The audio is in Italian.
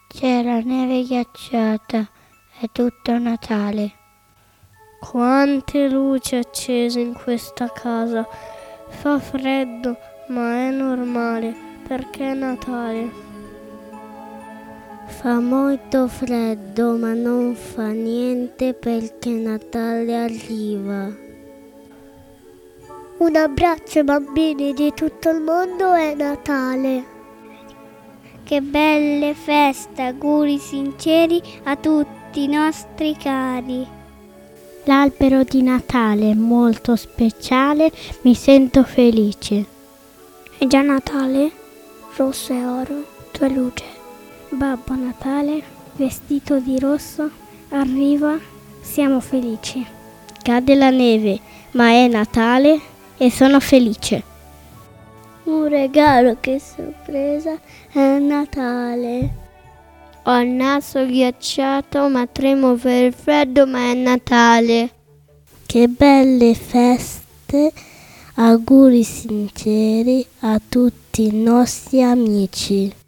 C'è la neve ghiacciata, è tutto Natale. Quante luci accese in questa casa. Fa freddo, ma è normale, perché è Natale. Fa molto freddo, ma non fa niente perché Natale arriva. Un abbraccio ai bambini di tutto il mondo, è Natale. Che belle feste, auguri sinceri a tutti i nostri cari. L'albero di Natale è molto speciale, mi sento felice. È già Natale? Rosso e oro, tua luce. Babbo Natale, vestito di rosso, arriva, siamo felici. Cade la neve, ma è Natale e sono felice. Un regalo, che sorpresa, è Natale. Ho il naso ghiacciato, ma tremo per il freddo, ma è Natale. Che belle feste, auguri sinceri a tutti i nostri amici.